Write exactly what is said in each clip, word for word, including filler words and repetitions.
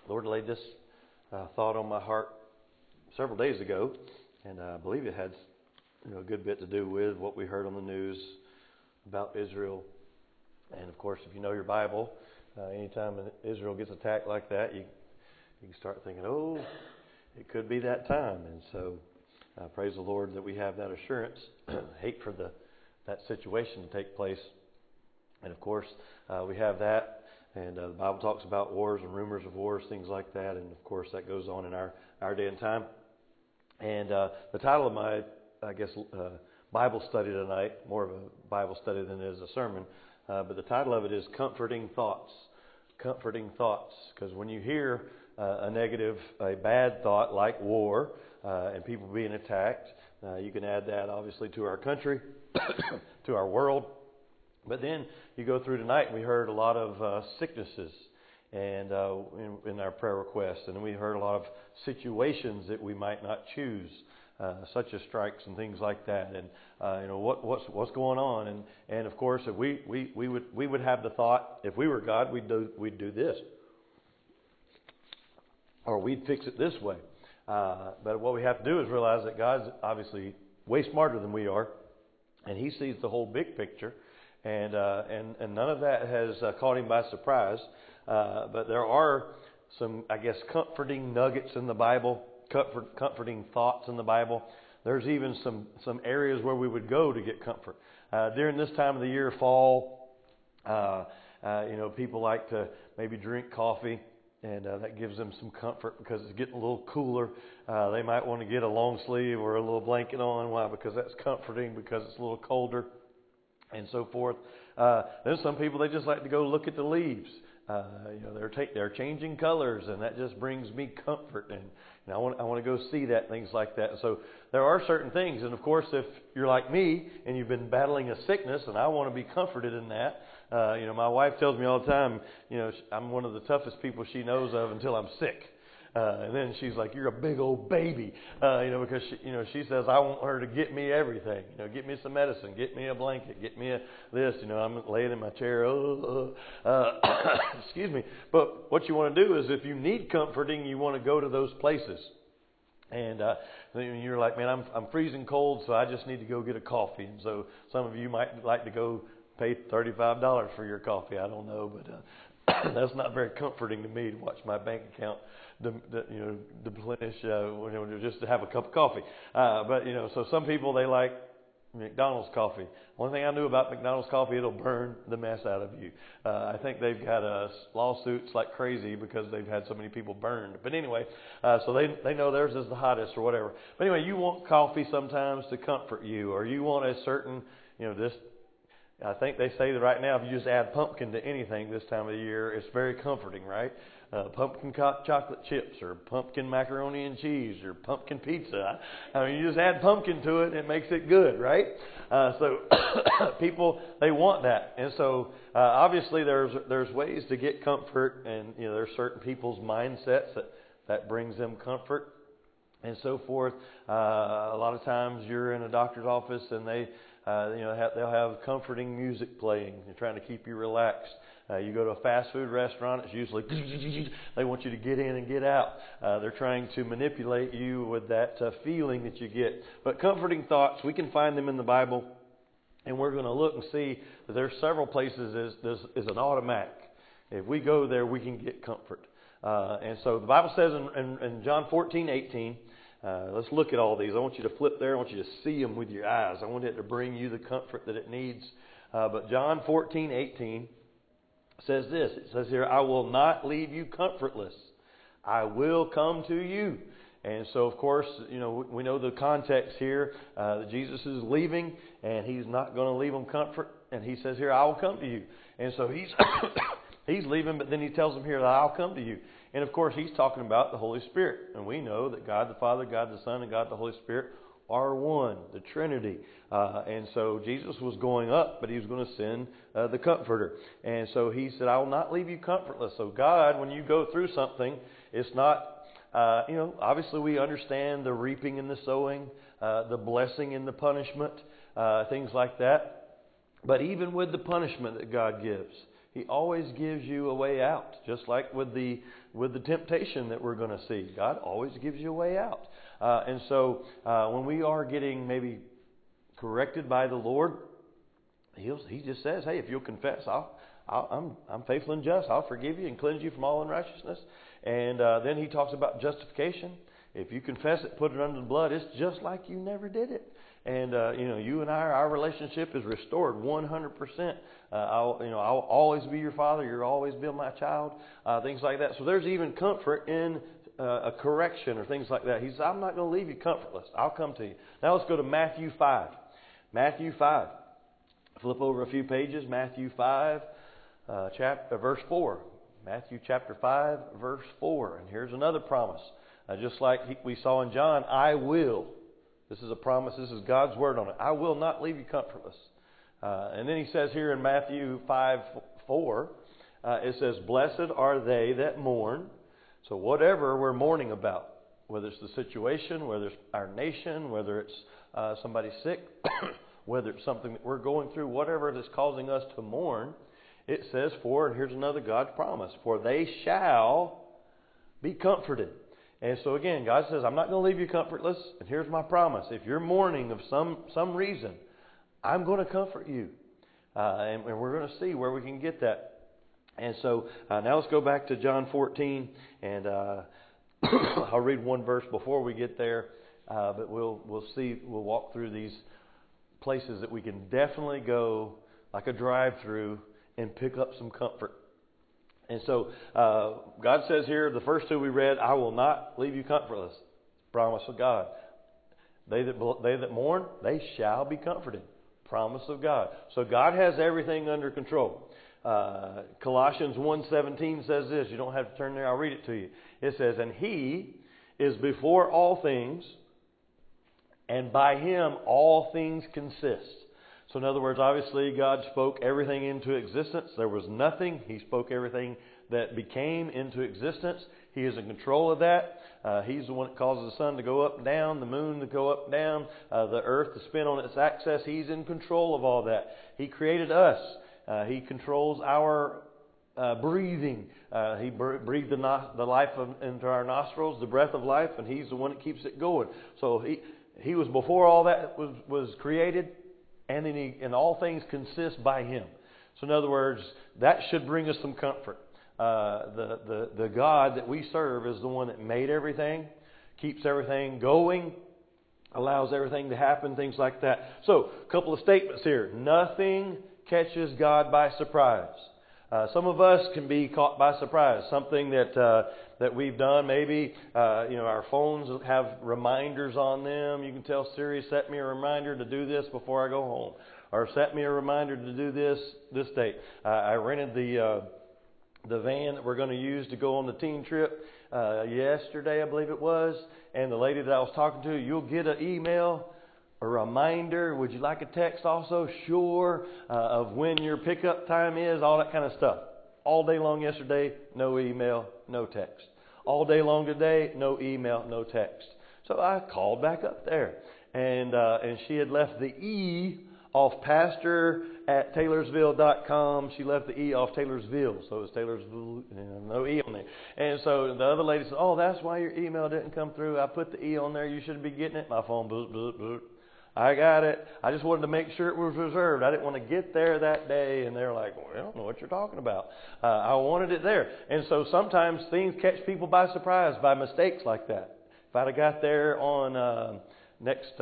Lord laid this uh, thought on my heart several days ago, and I believe it had you know, a good bit to do with what we heard on the news about Israel. And of course, if you know your Bible, uh, anytime Israel gets attacked like that, you you can start thinking, oh, it could be that time. And so, uh, praise the Lord that we have that assurance. Hate for the that situation to take place. And of course, uh, we have that. And uh, the Bible talks about wars and rumors of wars, things like that. And of course, that goes on in our, our day and time. And uh, the title of my, I guess, uh, Bible study tonight, more of a Bible study than it is a sermon, uh, but the title of it is Comforting Thoughts. Comforting Thoughts. Because when you hear uh, a negative, a bad thought like war uh, and people being attacked, uh, you can add that obviously to our country, to our world. But then you go through tonight, and we heard a lot of uh, sicknesses and uh, in, in our prayer requests, and we heard a lot of situations that we might not choose, uh, such as strikes and things like that. And uh, you know what, what's what's going on, and and of course, if we, we, we would we would have the thought, if we were God, we'd do we'd do this, or we'd fix it this way. Uh, but what we have to do is realize that God's obviously way smarter than we are, and He sees the whole big picture. And, uh, and and none of that has uh, caught Him by surprise. Uh, but there are some, I guess, comforting nuggets in the Bible, comfort, comforting thoughts in the Bible. There's even some, some areas where we would go to get comfort. Uh, during this time of the year, fall, uh, uh, you know, people like to maybe drink coffee. And uh, that gives them some comfort because it's getting a little cooler. Uh, they might want to get a long sleeve or a little blanket on. Why? Because that's comforting because it's a little colder. And so forth. Uh, then some people, they just like to go look at the leaves. Uh, you know, they're ta- they're changing colors, and that just brings me comfort. And you know, I want I want to go see that, things like that. So there are certain things, and of course, if you're like me and you've been battling a sickness, and I want to be comforted in that. Uh, you know, my wife tells me all the time, you know, I'm one of the toughest people she knows of until I'm sick. Uh, and then she's like, "You're a big old baby," uh, you know, because she, you know she says I want her to get me everything, you know, get me some medicine, get me a blanket, get me a this, you know. I'm laying in my chair, oh, uh, uh, excuse me. But what you want to do is, if you need comforting, you want to go to those places. And uh, you're like, "Man, I'm I'm freezing cold, so I just need to go get a coffee." And so some of you might like to go pay thirty-five dollars for your coffee. I don't know, but. Uh, That's not very comforting to me to watch my bank account, de, de, you know, deplenish uh, you know, just to have a cup of coffee. Uh, but you know, so some people they like McDonald's coffee. One thing I knew about McDonald's coffee, it'll burn the mess out of you. Uh, I think they've got uh, lawsuits like crazy because they've had so many people burned. But anyway, uh, so they they know theirs is the hottest or whatever. But anyway, you want coffee sometimes to comfort you, or you want a certain, you know, this. I think they say that right now, if you just add pumpkin to anything this time of the year, it's very comforting, right? Uh, pumpkin co- chocolate chips, or pumpkin macaroni and cheese, or pumpkin pizza. I mean, you just add pumpkin to it, and it makes it good, right? Uh, so people, they want that, and so uh, obviously there's there's ways to get comfort, and you know there's certain people's mindsets that that brings them comfort, and so forth. Uh, a lot of times you're in a doctor's office, and they Uh, you know, have, they'll have comforting music playing. They're trying to keep you relaxed. Uh, you go to a fast food restaurant, it's usually they want you to get in and get out. Uh, they're trying to manipulate you with that uh, feeling that you get. But comforting thoughts, we can find them in the Bible, and we're going to look and see that there's several places is this is an automatic. If we go there, we can get comfort. Uh, and so the Bible says in, in, in John fourteen eighteen. Uh, let's look at all these. I want you to flip there. I want you to see them with your eyes. I want it to bring you the comfort that it needs. Uh, but John fourteen eighteen says this. It says here, "I will not leave you comfortless. I will come to you." And so, of course, you know, we know the context here. Uh, that Jesus is leaving, and He's not going to leave them comfort. And He says here, "I will come to you." And so He's He's leaving, but then He tells them here that I'll come to you. And of course, He's talking about the Holy Spirit. And we know that God the Father, God the Son, and God the Holy Spirit are one, the Trinity. Uh, and so Jesus was going up, but He was going to send uh, the Comforter. And so He said, "I will not leave you comfortless." So God, when you go through something, it's not, uh, you know, obviously we understand the reaping and the sowing, uh, the blessing and the punishment, uh, things like that. But even with the punishment that God gives, He always gives you a way out, just like with the with the temptation that we're going to see. God always gives you a way out. Uh, and so uh, when we are getting maybe corrected by the Lord, He'll, He just says, hey, if you'll confess, I'll, I'll, I'm, I'm faithful and just. I'll forgive you and cleanse you from all unrighteousness. And uh, then He talks about justification. If you confess it, put it under the blood, it's just like you never did it. And, uh, you know, you and I, our relationship is restored one hundred percent. Uh, I'll, you know, I'll always be your father. You'll always be my child. Uh, things like that. So there's even comfort in uh, a correction or things like that. He says, I'm not going to leave you comfortless. I'll come to you. Now let's go to Matthew five. Matthew five. Flip over a few pages. Matthew five, uh, chapter, verse four. Matthew chapter five, verse four. And here's another promise. Uh, just like he, we saw in John, I will. This is a promise. This is God's word on it. I will not leave you comfortless. Uh, and then he says here in Matthew five four, uh, it says, blessed are they that mourn. So whatever we're mourning about, whether it's the situation, whether it's our nation, whether it's uh, somebody sick, whether it's something that we're going through, whatever is causing us to mourn, it says for, and here's another God's promise, for they shall be comforted. And so again, God says, I'm not going to leave you comfortless. And here's my promise. If you're mourning of some, some reason, I'm going to comfort you. Uh, and, and we're going to see where we can get that. And so uh, now let's go back to John fourteen. And uh, I'll read one verse before we get there. Uh, but we'll we'll see, we'll walk through these places that we can definitely go like a drive-through and pick up some comfort. And so uh, God says here, the first two we read, I will not leave you comfortless. Promise of God. They that they that mourn, they shall be comforted. Promise of God. So God has everything under control. Uh, Colossians one seventeen says this. You don't have to turn there. I'll read it to you. It says, and He is before all things, and by Him all things consist. So in other words, obviously God spoke everything into existence. There was nothing. He spoke everything that became into existence. He is in control of that. Uh, he's the one that causes the sun to go up and down, the moon to go up and down, uh, the earth to spin on its axis. He's in control of all that. He created us. Uh, he controls our uh, breathing. Uh, he breathed the, no- the life of, into our nostrils, the breath of life, and He's the one that keeps it going. So He He was before all that was, was created. And then he, and all things consist by Him. So in other words, that should bring us some comfort. Uh, the, the, the God that we serve is the one that made everything, keeps everything going, allows everything to happen, things like that. So, a couple of statements here. Nothing catches God by surprise. Uh, some of us can be caught by surprise. Something that uh, that we've done, maybe uh, you know, our phones have reminders on them. You can tell Siri, set me a reminder to do this before I go home, or set me a reminder to do this this date. Uh, I rented the uh, the van that we're going to use to go on the teen trip uh, yesterday, I believe it was. And the lady that I was talking to, you'll get an email, a reminder. Would you like a text also? Sure. Uh, of when your pickup time is, all that kind of stuff. All day long yesterday, no email, no text. All day long today, no email, no text. So I called back up there. And uh, and she had left the E off pastor at Taylorsville dot com. She left the E off Taylorsville. So it was Taylorsville, you know, no E on there. And so the other lady said, oh, that's why your email didn't come through. I put the E on there. You should be getting it. My phone, boop, boop, boop. I got it. I just wanted to make sure it was reserved. I didn't want to get there that day and they're like, well, I don't know what you're talking about. Uh, I wanted it there. And so sometimes things catch people by surprise by mistakes like that. If I'd have got there on uh, next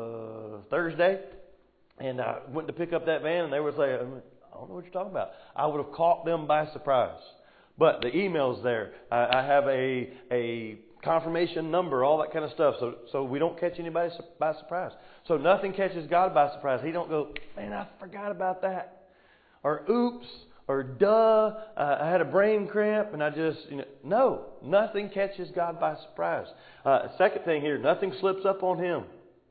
uh, Thursday and I went to pick up that van and they were saying, I don't know what you're talking about, I would have caught them by surprise. But the email's there. I, I have a a confirmation number, all that kind of stuff. So so we don't catch anybody by surprise. So nothing catches God by surprise. He don't go, man, I forgot about that. Or oops, or duh, uh, I had a brain cramp and I just, you know, no, nothing catches God by surprise. Uh, second thing here, nothing slips up on Him.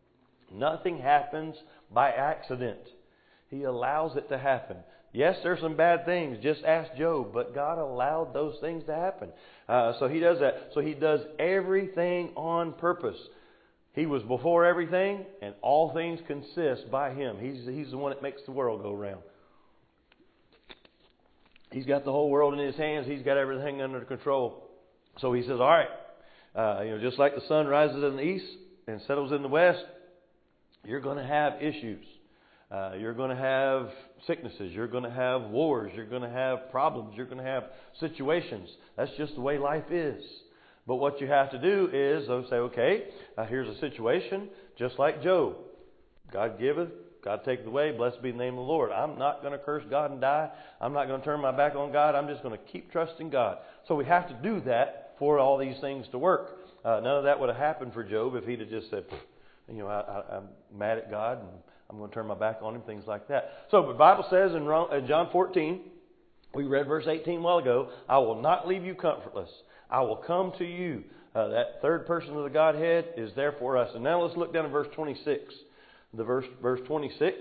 Nothing happens by accident. He allows it to happen. Yes, there's some bad things. Just ask Job. But God allowed those things to happen. Uh, so He does that. So He does everything on purpose. He was before everything, and all things consist by Him. He's, he's the one that makes the world go round. He's got the whole world in his hands. He's got everything under control. So he says, all right, uh, you know, just like the sun rises in the east and settles in the west, you're going to have issues. Uh, you're going to have sicknesses. You're going to have wars. You're going to have problems. You're going to have situations. That's just the way life is. But what you have to do is uh, say, okay, uh, here's a situation, just like Job. God giveth, God taketh away. Blessed be the name of the Lord. I'm not going to curse God and die. I'm not going to turn my back on God. I'm just going to keep trusting God. So we have to do that for all these things to work. Uh, none of that would have happened for Job if he'd have just said, you know, I, I, I'm mad at God and I'm going to turn my back on him, things like that. So the Bible says in John fourteen, we read verse eighteen a while ago, I will not leave you comfortless. I will come to you. Uh, that third person of the Godhead is there for us. And now let's look down at verse twenty-six. The verse, verse twenty-six,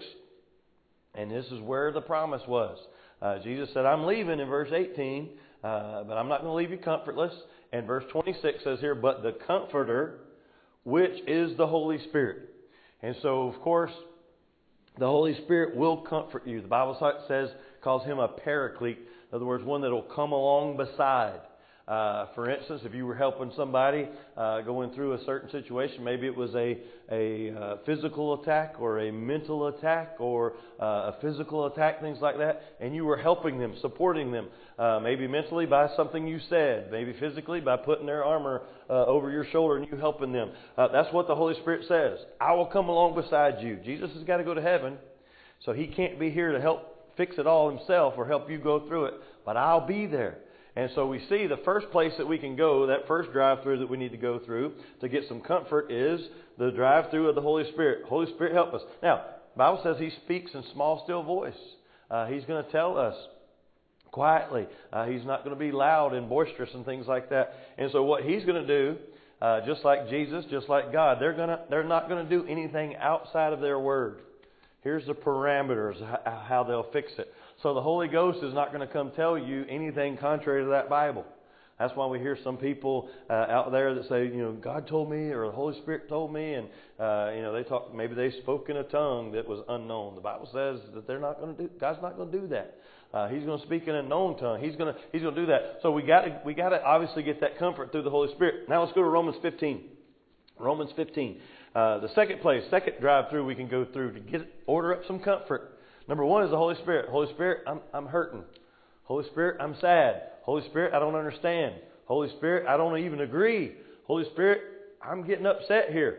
and this is where the promise was. Uh, Jesus said, I'm leaving in verse eighteen, uh, but I'm not going to leave you comfortless. And verse twenty-six says here, but the Comforter, which is the Holy Spirit. And so, of course, the Holy Spirit will comfort you. The Bible says, calls him a paraclete. In other words, one that will come along beside. Uh, for instance, if you were helping somebody uh, going through a certain situation, maybe it was a, a uh, physical attack or a mental attack or uh, a physical attack, things like that, and you were helping them, supporting them, uh, maybe mentally by something you said, maybe physically by putting their armor uh, over your shoulder and you helping them. Uh, that's what the Holy Spirit says. I will come along beside you. Jesus has got to go to heaven, so he can't be here to help fix it all himself or help you go through it, but I'll be there. And so we see the first place that we can go, that first drive-through that we need to go through to get some comfort is the drive-through of the Holy Spirit. Holy Spirit, help us. Now, the Bible says he speaks in small, still voice. Uh, he's going to tell us quietly. Uh, he's not going to be loud and boisterous and things like that. And so what he's going to do, uh, just like Jesus, just like God, they're going to, they're not going to do anything outside of their word. Here's the parameters, how they'll fix it. So the Holy Ghost is not going to come tell you anything contrary to that Bible. That's why we hear some people uh, out there that say, you know, God told me or the Holy Spirit told me, and uh, you know, they talk. Maybe they spoke in a tongue that was unknown. The Bible says that they're not going to do. God's not going to do that. Uh, he's going to speak in a known tongue. He's going to He's going to do that. So we got to we got to obviously get that comfort through the Holy Spirit. Now let's go to Romans fifteen. Romans fifteen. Uh, the second place, second drive-through we can go through to get order up some comfort. Number one is the Holy Spirit. Holy Spirit, I'm I'm hurting. Holy Spirit, I'm sad. Holy Spirit, I don't understand. Holy Spirit, I don't even agree. Holy Spirit, I'm getting upset here.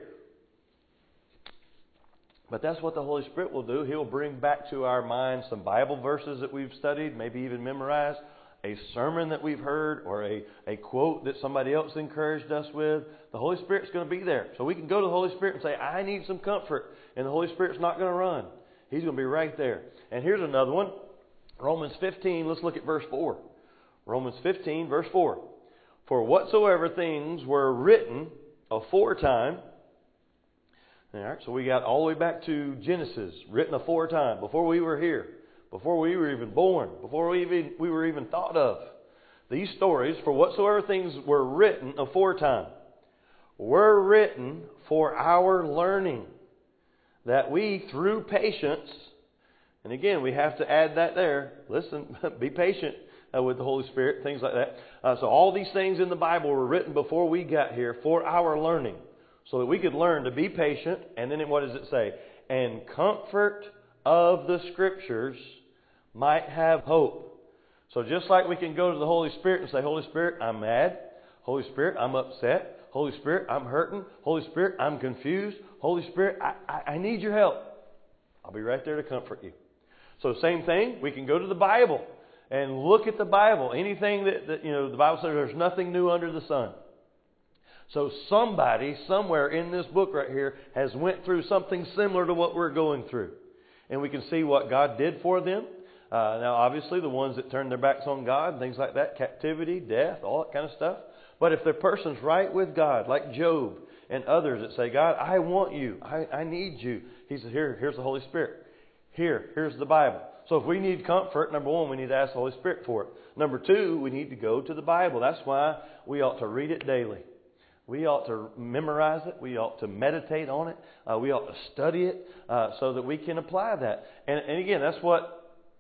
But that's what the Holy Spirit will do. He'll bring back to our minds some Bible verses that we've studied, maybe even memorized, a sermon that we've heard, or a, a quote that somebody else encouraged us with. The Holy Spirit's going to be there. So we can go to the Holy Spirit and say, I need some comfort. And the Holy Spirit's not going to run. He's going to be right there. And here's another one. Romans fifteen, let's look at verse four. Romans fifteen, verse four. For whatsoever things were written aforetime. All right, so we got all the way back to Genesis, written aforetime, before we were here, before we were even born, before we even we were even thought of. These stories, for whatsoever things were written aforetime, were written for our learning, that we through patience, and again we have to add that there. Listen, be patient uh, with the Holy Spirit, things like that. Uh, so all these things in the Bible were written before we got here for our learning, so that we could learn to be patient. And then what does it say? And comfort of the Scriptures might have hope. So just like we can go to the Holy Spirit and say, Holy Spirit, I'm mad. Holy Spirit, I'm upset. Holy Spirit, I'm hurting. Holy Spirit, I'm confused. Holy Spirit, I, I, I need your help. I'll be right there to comfort you. So same thing, we can go to the Bible and look at the Bible. Anything that, that, you know, the Bible says there's nothing new under the sun. So somebody, somewhere in this book right here, has went through something similar to what we're going through. And we can see what God did for them. Uh, now, obviously, the ones that turned their backs on God, things like that, captivity, death, all that kind of stuff. But if the person's right with God, like Job and others that say, God, I want you. I, I need you. He said, here, here's the Holy Spirit. Here, here's the Bible. So if we need comfort, number one, we need to ask the Holy Spirit for it. Number two, we need to go to the Bible. That's why we ought to read it daily. We ought to memorize it. We ought to meditate on it. Uh, we ought to study it uh, so that we can apply that. And, and again, that's what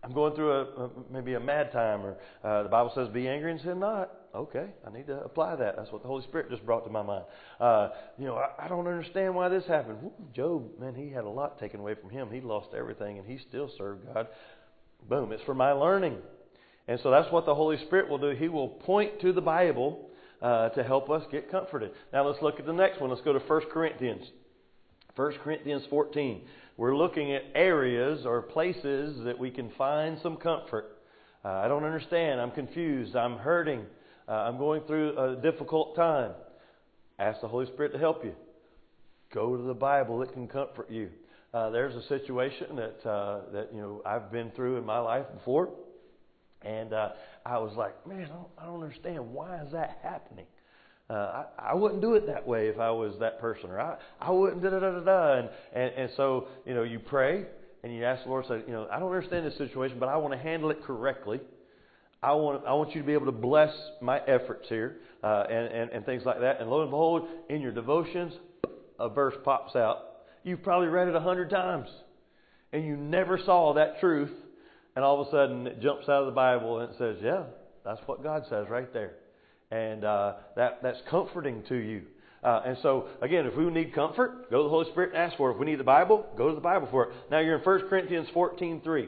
I'm going through a, a maybe a mad time, or uh, the Bible says, "Be angry and sin not." Okay, I need to apply that. That's what the Holy Spirit just brought to my mind. Uh, you know, I, I don't understand why this happened. Woo, Job, man, he had a lot taken away from him. He lost everything, and he still served God. Boom, it's for my learning. And so that's what the Holy Spirit will do. He will point to the Bible uh, to help us get comforted. Now let's look at the next one. Let's go to First Corinthians. First Corinthians fourteen. We're looking at areas or places that we can find some comfort. Uh, I don't understand. I'm confused. I'm hurting. Uh, I'm going through a difficult time. Ask the Holy Spirit to help you. Go to the Bible. It can comfort you. Uh, there's a situation that uh, that you know I've been through in my life before, and uh, I was like, man, I don't, I don't understand. Why is that happening? Uh, I, I wouldn't do it that way if I was that person, or I, I wouldn't da da da da da. And, and and so you know you pray and you ask the Lord, say, you know, I don't understand this situation, but I want to handle it correctly. I want I want you to be able to bless my efforts here, uh, and, and and things like that. And lo and behold, in your devotions, a verse pops out. You've probably read it a hundred times, and you never saw that truth. And all of a sudden, it jumps out of the Bible and it says, "Yeah, that's what God says right there." And uh, that that's comforting to you. Uh, and so, again, if we need comfort, go to the Holy Spirit and ask for it. If we need the Bible, go to the Bible for it. Now you're in First Corinthians fourteen three.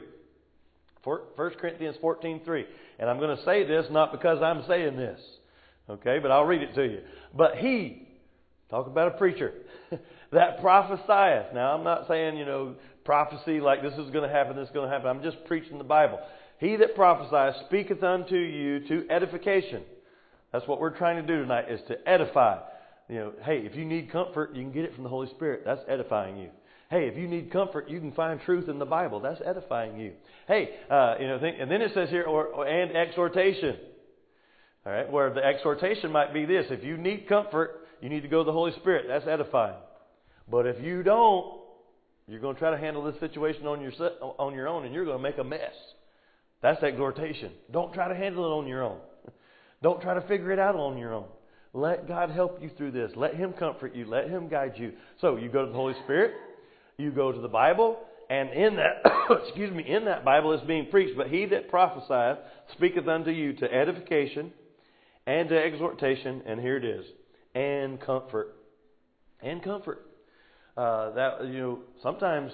First Corinthians fourteen three. And I'm going to say this not because I'm saying this, okay, but I'll read it to you. But he, talk about a preacher, that prophesieth. Now, I'm not saying, you know, prophecy like this is going to happen, this is going to happen. I'm just preaching the Bible. He that prophesieth speaketh unto you to edification. That's what we're trying to do tonight, is to edify. You know, hey, if you need comfort, you can get it from the Holy Spirit. That's edifying you. Hey, if you need comfort, you can find truth in the Bible. That's edifying you. Hey, uh, you know, think, and then it says here, or, or and exhortation. All right, where the exhortation might be this: if you need comfort, you need to go to the Holy Spirit. That's edifying. But if you don't, you're going to try to handle this situation on your on your own, and you're going to make a mess. That's exhortation. Don't try to handle it on your own. Don't try to figure it out on your own. Let God help you through this. Let Him comfort you. Let Him guide you. So you go to the Holy Spirit. You go to the Bible. And in that, excuse me, in that Bible is being preached. But he that prophesieth speaketh unto you to edification and to exhortation. And here it is. And comfort. And comfort. Uh, that, you know, sometimes,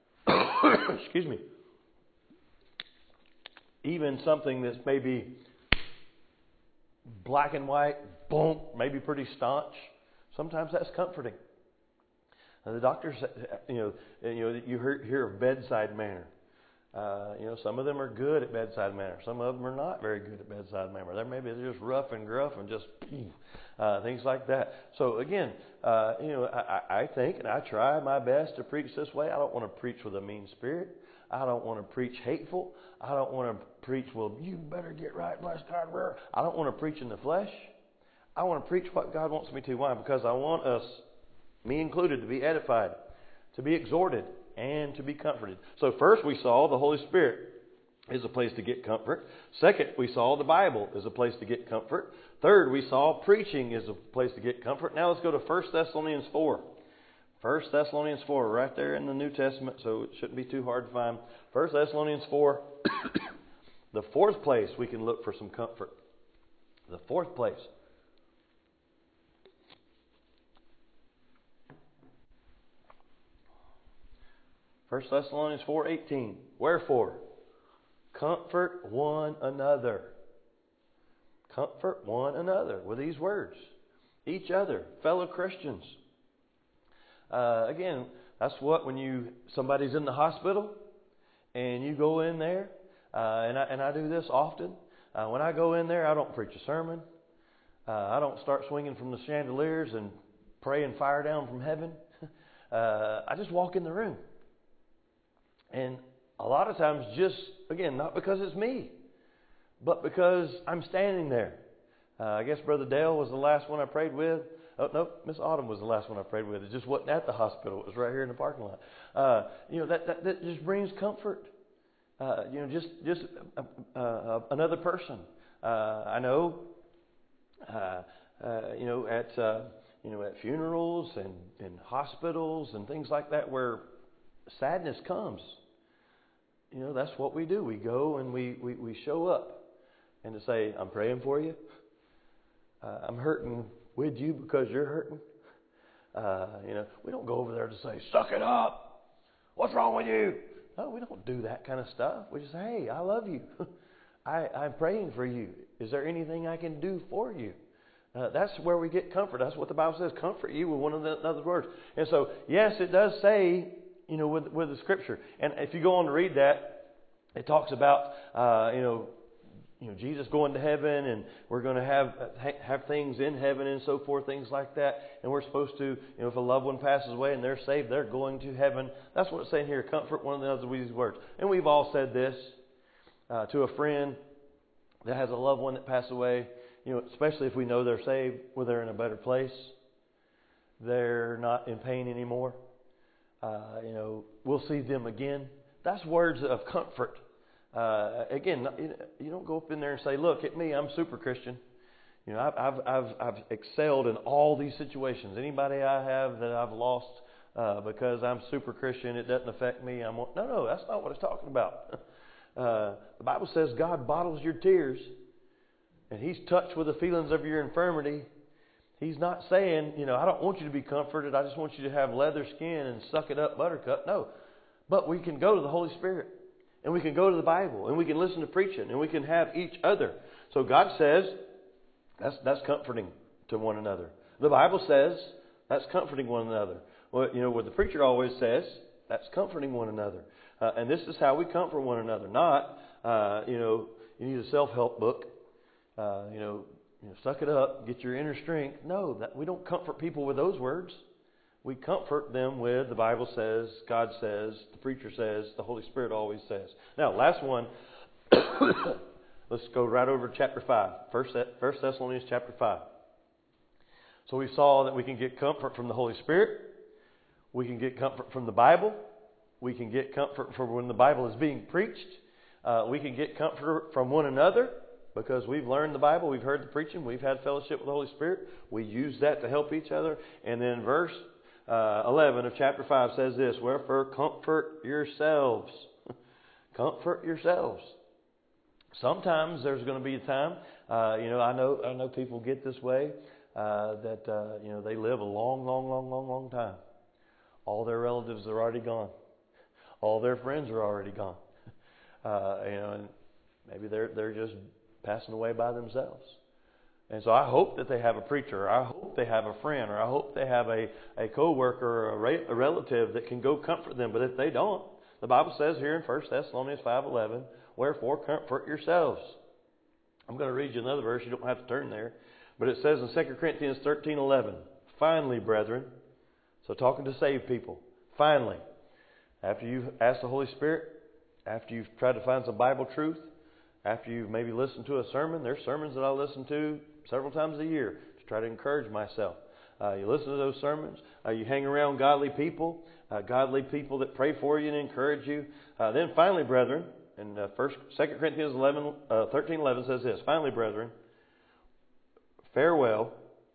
excuse me, even something that's maybe black and white, boom, maybe pretty staunch. Sometimes that's comforting. Now the doctors, you know, you know, you hear, hear of bedside manner. Uh, you know, some of them are good at bedside manner. Some of them are not very good at bedside manner. They're maybe they're just rough and gruff and just uh, things like that. So again, uh, you know, I, I think and I try my best to preach this way. I don't want to preach with a mean spirit. I don't want to preach hateful. I don't want to preach, well, you better get right, bless God. I don't want to preach in the flesh. I want to preach what God wants me to. Why? Because I want us, me included, to be edified, to be exhorted, and to be comforted. So first we saw the Holy Spirit is a place to get comfort. Second, we saw the Bible is a place to get comfort. Third, we saw preaching is a place to get comfort. Now let's go to First Thessalonians four. First Thessalonians four, right there in the New Testament, so it shouldn't be too hard to find. First Thessalonians four, the fourth place we can look for some comfort. The fourth place. First Thessalonians four eighteen. Wherefore, comfort one another. Comfort one another with these words. Each other, fellow Christians. Uh, again, that's what when you somebody's in the hospital and you go in there, uh, and I and I do this often. Uh, when I go in there, I don't preach a sermon. Uh, I don't start swinging from the chandeliers and praying fire down from heaven. uh, I just walk in the room, and a lot of times, just again, not because it's me, but because I'm standing there. Uh, I guess Brother Dale was the last one I prayed with. Oh, no, Miss Autumn was the last one I prayed with. It just wasn't at the hospital. It was right here in the parking lot. Uh, you know, that, that, that just brings comfort. Uh, you know, just just uh, uh, another person. Uh, I know, uh, uh, you know, at uh, you know at funerals and in hospitals and things like that where sadness comes. you know, that's what we do. We go and we, we, we show up. And to say, I'm praying for you. Uh, I'm hurting with you because you're hurting. Uh, you know, we don't go over there to say, suck it up. What's wrong with you? No, we don't do that kind of stuff. We just say, hey, I love you. I, I'm praying for you. Is there anything I can do for you? Uh, that's where we get comfort. That's what the Bible says, comfort you with one of the other words. And so, yes, it does say, you know, with, with the Scripture. And if you go on to read that, it talks about, uh, you know, you know, Jesus going to heaven, and we're going to have have things in heaven and so forth, things like that. And we're supposed to, you know, if a loved one passes away and they're saved, they're going to heaven. That's what it's saying here. Comfort one of the other with these words. And we've all said this uh, to a friend that has a loved one that passed away. You know, especially if we know they're saved, where they're in a better place, they're not in pain anymore. Uh, you know, we'll see them again. That's words of comfort. Uh, again, you don't go up in there and say, look at me, I'm super Christian. You know, I've, I've, I've, I've excelled in all these situations. Anybody I have that I've lost uh, because I'm super Christian, it doesn't affect me. I'm no, no, that's not what it's talking about. Uh, the Bible says God bottles your tears, and He's touched with the feelings of your infirmity. He's not saying, you know, I don't want you to be comforted. I just want you to have leather skin and suck it up, buttercup. No, but we can go to the Holy Spirit. And we can go to the Bible, and we can listen to preaching, and we can have each other. So God says that's that's comforting to one another. The Bible says that's comforting one another. Well, you know what the preacher always says, that's comforting one another. Uh, and this is how we comfort one another. Not, uh, you know, you need a self-help book. Uh, you know, you know, suck it up, get your inner strength. No, that, we don't comfort people with those words. We comfort them with the Bible says, God says, the preacher says, the Holy Spirit always says. Now, last one. Let's go right over to chapter five. First Thessalonians chapter five. So we saw that we can get comfort from the Holy Spirit. We can get comfort from the Bible. We can get comfort from when the Bible is being preached. Uh, we can get comfort from one another because we've learned the Bible. We've heard the preaching. We've had fellowship with the Holy Spirit. We use that to help each other. And then verse Uh, eleven of chapter five says this, wherefore comfort yourselves. Comfort yourselves. Sometimes there's going to be a time, uh, you know, I know I know people get this way, uh, that, uh, you know, they live a long, long, long, long, long time. All their relatives are already gone. All their friends are already gone. Uh, you know, and maybe they're they're just passing away by themselves. And so I hope that they have a preacher, or I hope they have a friend, or I hope they have a, a co-worker or a, re- a relative that can go comfort them. But if they don't, the Bible says here in First Thessalonians five eleven, wherefore comfort yourselves. I'm going to read you another verse. You don't have to turn there. But it says in Second Corinthians thirteen eleven, finally, brethren, so talking to saved people, finally, after you've asked the Holy Spirit, after you've tried to find some Bible truth, after you've maybe listened to a sermon, there's sermons that I listen to several times a year to try to encourage myself. Uh, you listen to those sermons. Uh, you hang around godly people, uh, godly people that pray for you and encourage you. Uh, then finally, brethren, in uh, First, Second Corinthians eleven, uh, thirteen eleven says this, finally, brethren, farewell,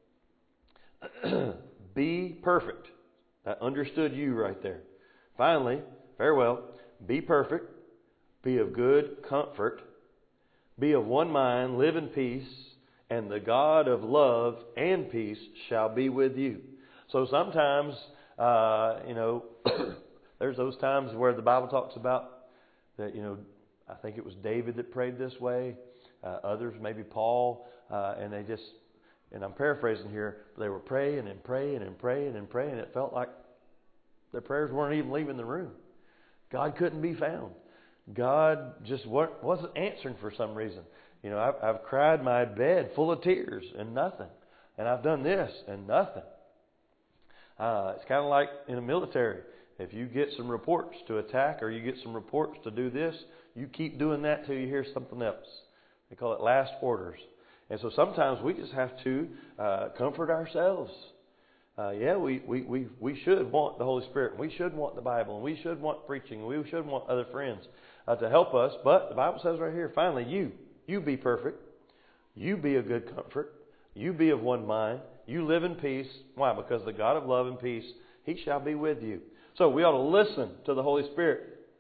be perfect. I understood you right there. Finally, farewell, be perfect, be of good comfort, be of one mind, live in peace, and the God of love and peace shall be with you. So sometimes, uh, you know, there's those times where the Bible talks about that, you know, I think it was David that prayed this way. Uh, others, maybe Paul, uh, and they just, and I'm paraphrasing here, but they were praying and praying and praying and praying. It felt like their prayers weren't even leaving the room. God couldn't be found. God just wasn't answering for some reason. You know, I've, I've cried my bed full of tears and nothing. And I've done this and nothing. Uh, it's kind of like in the military. If you get some reports to attack or you get some reports to do this, you keep doing that till you hear something else. They call it last orders. And so sometimes we just have to uh, comfort ourselves. Uh, yeah, we, we, we, we should want the Holy Spirit. We should want the Bible. And we should want preaching. And we should want other friends uh, to help us. But the Bible says right here, finally, you, you be perfect. You be a good comfort. You be of one mind. You live in peace. Why? Because the God of love and peace, He shall be with you. So we ought to listen to the Holy Spirit.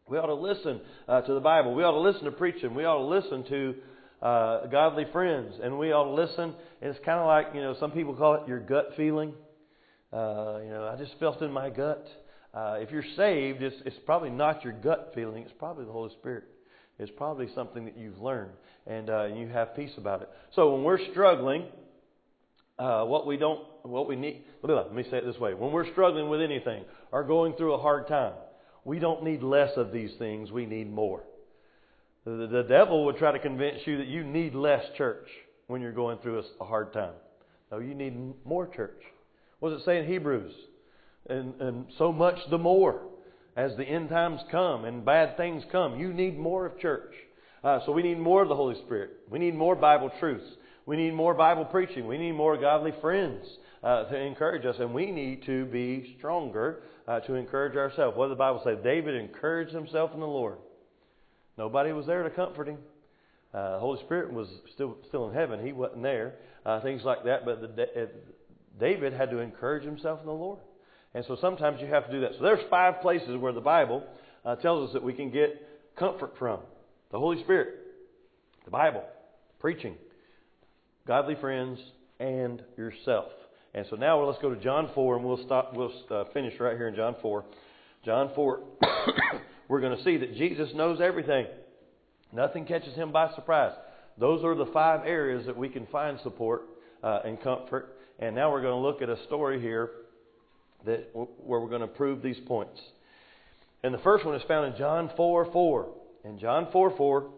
We ought to listen uh, to the Bible. We ought to listen to preaching. We ought to listen to uh, godly friends. And we ought to listen. And it's kind of like, you know, some people call it your gut feeling. Uh, you know, I just felt in my gut. Uh, if you're saved, it's, it's probably not your gut feeling. It's probably the Holy Spirit. It's probably something that you've learned. And uh, you have peace about it. So when we're struggling, uh, what we don't, what we need, let me say it this way. When we're struggling with anything or going through a hard time, we don't need less of these things. We need more. The, the devil would try to convince you that you need less church when you're going through a, a hard time. No, you need more church. What does it say in Hebrews? And, and so much the more as the end times come and bad things come. You need more of church. Uh, so we need more of the Holy Spirit. We need more Bible truths. We need more Bible preaching. We need more godly friends uh, to encourage us. And we need to be stronger uh, to encourage ourselves. What did the Bible say? David encouraged himself in the Lord. Nobody was there to comfort him. Uh, the Holy Spirit was still still in heaven. He wasn't there. Uh, things like that. But the, uh, David had to encourage himself in the Lord. And so sometimes you have to do that. So there's five places where the Bible uh, tells us that we can get comfort from. The Holy Spirit, the Bible, preaching, godly friends, and yourself. And so now let's go to John four, and we'll stop. We'll uh, finish right here in John four. John four, we're going to see that Jesus knows everything. Nothing catches him by surprise. Those are the five areas that we can find support uh, and comfort. And now we're going to look at a story here that where we're going to prove these points. And the first one is found in John four four. In John four four,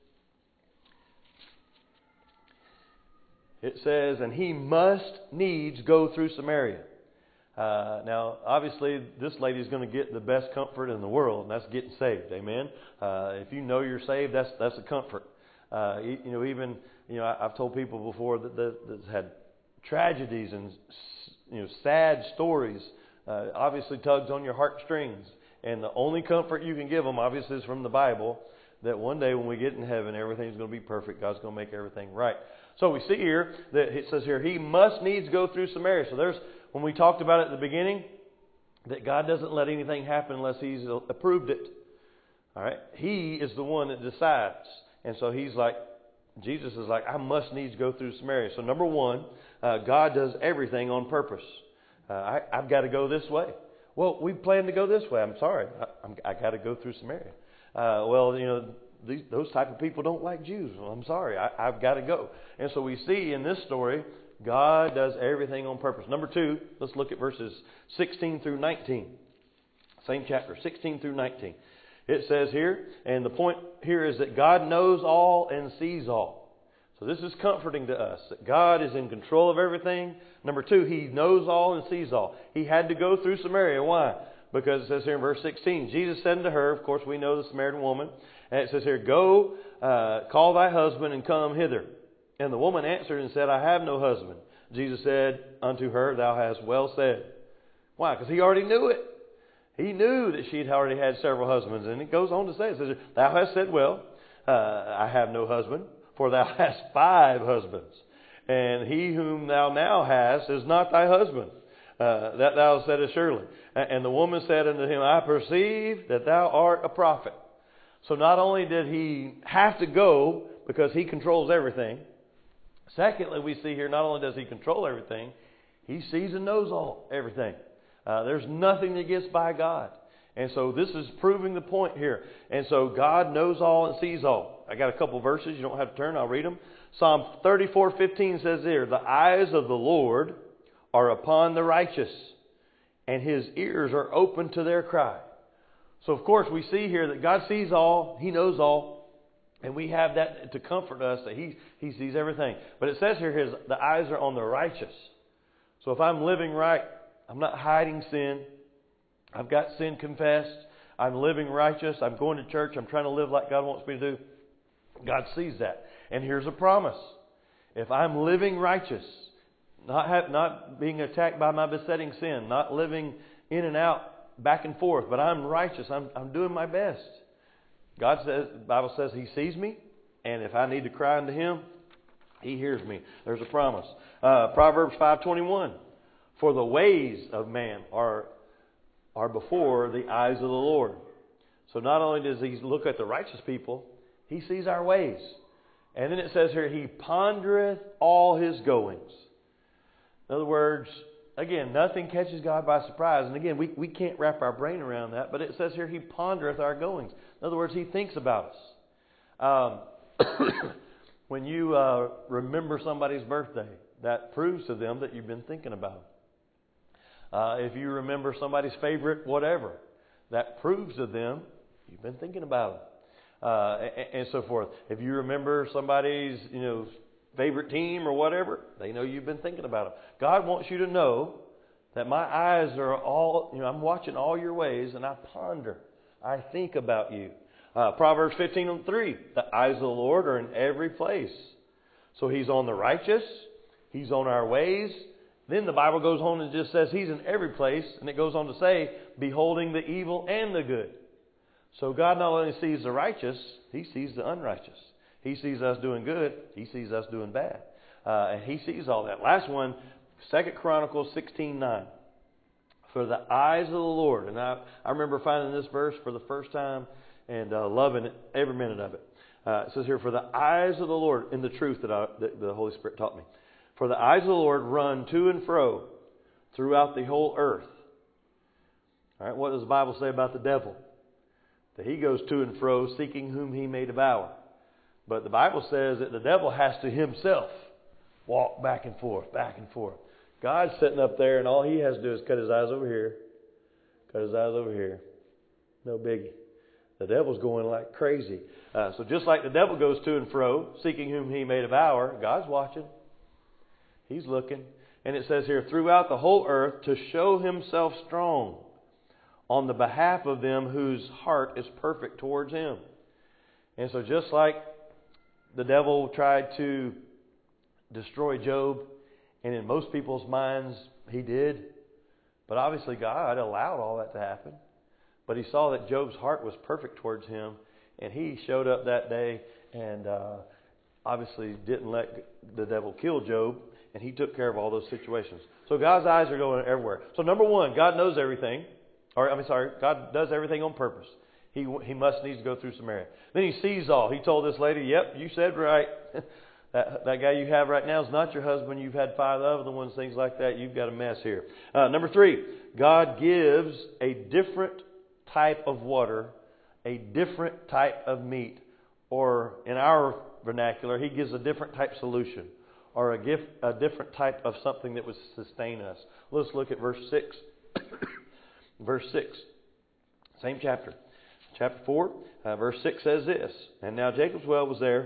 it says, and he must needs go through Samaria. Uh, now, obviously, this lady is going to get the best comfort in the world, and that's getting saved. Amen. Uh, if you know you're saved, that's that's a comfort. Uh, you, you know, even you know, I, I've told people before that that that's had tragedies and you know sad stories. Uh, obviously, tugs on your heartstrings. And the only comfort you can give them, obviously, is from the Bible, that one day when we get in heaven, everything's going to be perfect. God's going to make everything right. So we see here that it says here, he must needs go through Samaria. So there's, when we talked about it at the beginning, that God doesn't let anything happen unless He's approved it. All right? He is the one that decides. And so He's like, Jesus is like, I must needs go through Samaria. So number one, uh, God does everything on purpose. Uh, I, I've got to go this way. Well, we plan to go this way. I'm sorry. I, I'm, I got to go through Samaria. Uh, well, you know, these, those type of people don't like Jews. Well, I'm sorry. I, I've got to go. And so we see in this story, God does everything on purpose. Number two, let's look at verses sixteen through nineteen. Same chapter, sixteen through nineteen. It says here, and the point here is that God knows all and sees all. So this is comforting to us, that God is in control of everything. Number two, He knows all and sees all. He had to go through Samaria. Why? Because it says here in verse sixteen, Jesus said unto her, of course we know the Samaritan woman, and it says here, go, uh, call thy husband and come hither. And the woman answered and said, I have no husband. Jesus said unto her, thou hast well said. Why? Because He already knew it. He knew that she had already had several husbands. And it goes on to say, it says, thou hast said well, uh, I have no husband. For thou hast five husbands, and he whom thou now hast is not thy husband, uh, that thou saidest surely. And the woman said unto him, I perceive that thou art a prophet. So not only did he have to go because he controls everything, secondly, we see here not only does he control everything, he sees and knows all everything. Uh, there's nothing that gets by God. And so this is proving the point here. And so God knows all and sees all. I got a couple verses. You don't have to turn. I'll read them. Psalm thirty-four fifteen says here, the eyes of the Lord are upon the righteous, and His ears are open to their cry. So, of course, we see here that God sees all. He knows all. And we have that to comfort us, that He, he sees everything. But it says here, his, the eyes are on the righteous. So if I'm living right, I'm not hiding sin. I've got sin confessed. I'm living righteous. I'm going to church. I'm trying to live like God wants me to do. God sees that. And here's a promise. If I'm living righteous, not have, not being attacked by my besetting sin, not living in and out, back and forth, but I'm righteous. I'm, I'm doing my best. God says, the Bible says He sees me. And if I need to cry unto Him, He hears me. There's a promise. Uh, Proverbs five twenty-one. For the ways of man are are before the eyes of the Lord. So not only does he look at the righteous people, he sees our ways. And then it says here, he pondereth all his goings. In other words, again, nothing catches God by surprise. And again, we, we can't wrap our brain around that. But it says here, he pondereth our goings. In other words, he thinks about us. Um, when you uh, remember somebody's birthday, that proves to them that you've been thinking about them. Uh, if you remember somebody's favorite whatever, that proves to them you've been thinking about them. Uh, and, and so forth. If you remember somebody's, you know, favorite team or whatever, they know you've been thinking about them. God wants you to know that my eyes are all, you know, I'm watching all your ways and I ponder. I think about you. Uh, Proverbs fifteen and three, the eyes of the Lord are in every place. So he's on the righteous. He's on our ways. Then the Bible goes on and just says he's in every place. And it goes on to say, beholding the evil and the good. So God not only sees the righteous, he sees the unrighteous. He sees us doing good. He sees us doing bad. Uh, and he sees all that. Last one, Second Chronicles sixteen nine. For the eyes of the Lord. And I, I remember finding this verse for the first time and uh, loving it, every minute of it. Uh, it says here, for the eyes of the Lord, in the truth that, I, that the Holy Spirit taught me. For the eyes of the Lord run to and fro throughout the whole earth. All right, what does the Bible say about the devil? That he goes to and fro seeking whom he may devour. But the Bible says that the devil has to himself walk back and forth, back and forth. God's sitting up there and all he has to do is cut his eyes over here, cut his eyes over here. No biggie. The devil's going like crazy. Uh, so just like the devil goes to and fro, seeking whom he may devour, God's watching. He's looking. And it says here, throughout the whole earth to show himself strong on the behalf of them whose heart is perfect towards him. And so just like the devil tried to destroy Job, and in most people's minds he did, but obviously God allowed all that to happen. But he saw that Job's heart was perfect towards him, and he showed up that day and uh, obviously didn't let the devil kill Job, and he took care of all those situations. So God's eyes are going everywhere. So number one, God knows everything. Or, I'm sorry, God does everything on purpose. He he must needs to go through Samaria. Then he sees all. He told this lady, yep, you said right. that that guy you have right now is not your husband. You've had five other ones, things like that. You've got a mess here. Uh, number three, God gives a different type of water, a different type of meat, or in our vernacular, he gives a different type solution, or a gift, a different type of something that would sustain us. Let's look at verse six. Verse six, same chapter. Chapter four, uh, verse six says this, and now Jacob's well was there.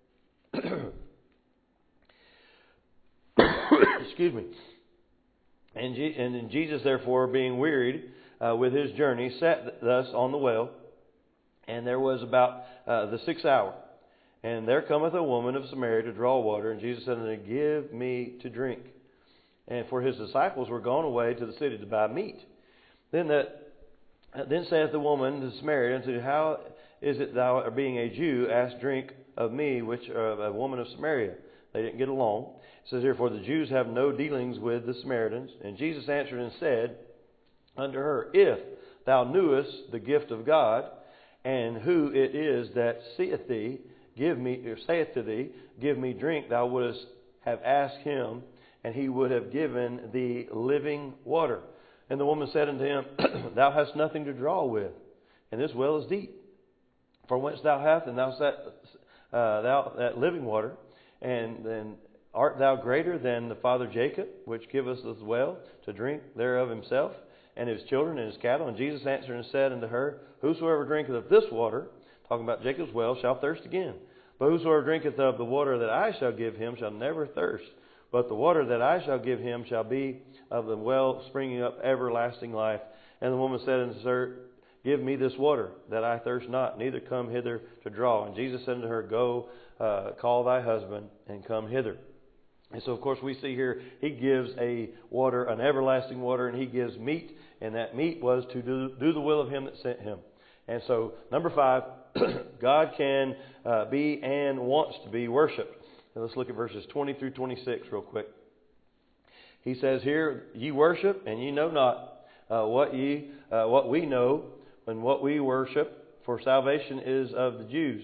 Excuse me. And, G- and then Jesus, therefore, being wearied uh, with his journey, sat thus on the well, and there was about uh, the sixth hour. And there cometh a woman of Samaria to draw water, and Jesus said unto her, give me to drink. And for his disciples were gone away to the city to buy meat. Then that then saith the woman to Samaria unto, how is it thou, being a Jew, ask drink of me, which are a woman of Samaria? They didn't get along. It says here, for the Jews have no dealings with the Samaritans. And Jesus answered and said unto her, if thou knewest the gift of God, and who it is that seeth thee, give me, or saith to thee, give me drink, thou wouldest have asked him, and he would have given thee living water. And the woman said unto him, thou hast nothing to draw with, and this well is deep. For whence thou hast, and thou that, uh, thou that living water, and then art thou greater than the father Jacob, which giveth us well to drink thereof himself, and his children and his cattle? And Jesus answered and said unto her, whosoever drinketh of this water, talking about Jacob's well, shall thirst again. But whosoever drinketh of the water that I shall give him shall never thirst. But the water that I shall give him shall be of the well springing up everlasting life. And the woman said unto her, give me this water, that I thirst not, neither come hither to draw. And Jesus said unto her, go, uh, call thy husband, and come hither. And so, of course, we see here, he gives a water, an everlasting water, and he gives meat. And that meat was to do, do the will of him that sent him. And so, number five, God can uh, be and wants to be worshipped. Now let's look at verses twenty through twenty-six real quick. He says here, ye worship, and ye know not uh, what ye uh, what we know, and what we worship, for salvation is of the Jews,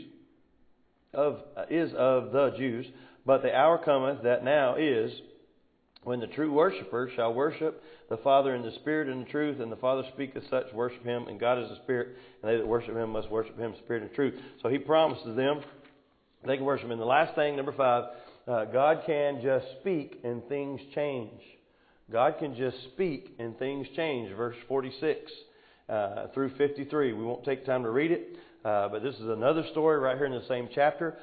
of uh, is of the Jews. But the hour cometh that now is, when the true worshipper shall worship the Father in the Spirit and in truth, and the Father speaketh such worship Him, and God is the Spirit, and they that worship Him must worship Him in spirit and truth. So He promises them they can worship Him. And the last thing, number five, uh, God can just speak and things change. God can just speak and things change. Verse forty-six uh, through fifty-three. We won't take time to read it, uh, but this is another story right here in the same chapter.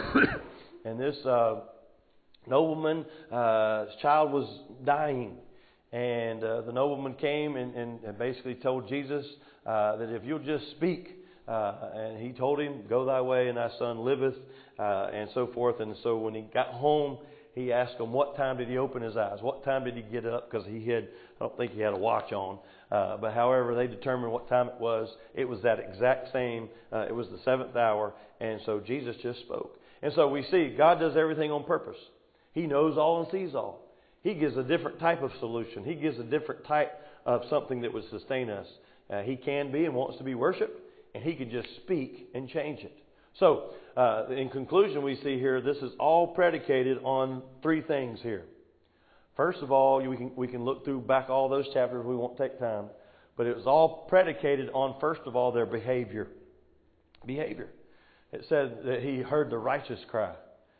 And this uh, nobleman's uh, child was dying. And uh, the nobleman came and, and, and basically told Jesus uh, that if you'll just speak, uh, and he told him, go thy way and thy son liveth, uh, and so forth. And so when he got home, he asked him what time did he open his eyes, what time did he get up, because he had, I don't think he had a watch on, uh, but however they determined what time it was, it was that exact same, uh, it was the seventh hour, and so Jesus just spoke. And so we see God does everything on purpose. He knows all and sees all. He gives a different type of solution. He gives a different type of something that would sustain us. Uh, he can be and wants to be worshipped, and He can just speak and change it. So, uh, in conclusion, we see here this is all predicated on three things here. First of all, we can we can look through back all those chapters. We won't take time, but it was all predicated on, first of all, their behavior. Behavior. It said that He heard the righteous cry.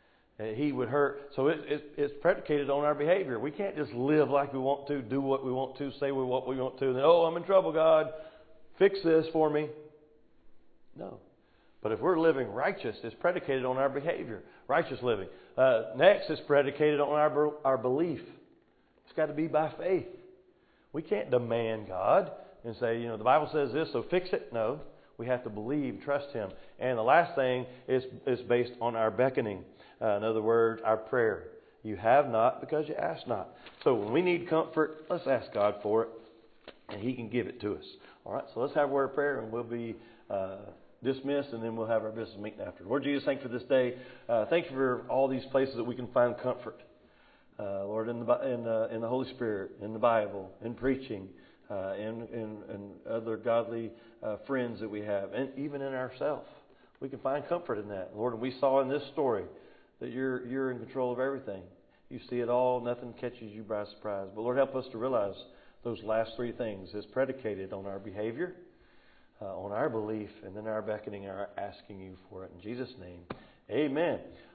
He would hurt. So it, it, it's predicated on our behavior. We can't just live like we want to, do what we want to, say what we want to, and then, oh, I'm in trouble, God. Fix this for me. No. But if we're living righteous, it's predicated on our behavior. Righteous living. Uh, next, it's predicated on our, our belief. It's got to be by faith. We can't demand God and say, you know, the Bible says this, so fix it. No. We have to believe, trust Him. And the last thing is, is based on our beckoning. Uh, in other words, our prayer. You have not because you ask not. So when we need comfort, let's ask God for it, and He can give it to us. All right, so let's have a word of prayer, and we'll be uh, dismissed, and then we'll have our business meeting after. Lord Jesus, thank you for this day. Uh, thank you for all these places that we can find comfort. Uh, Lord, in the, in, the, in the Holy Spirit, in the Bible, in preaching, uh, in, in, in other godly uh, friends that we have, and even in ourselves. We can find comfort in that. Lord, and we saw in this story that you're you're in control of everything. You see it all. Nothing catches you by surprise. But Lord, help us to realize those last three things is predicated on our behavior, uh, on our belief, and then our beckoning, our asking you for it. In Jesus' name, amen.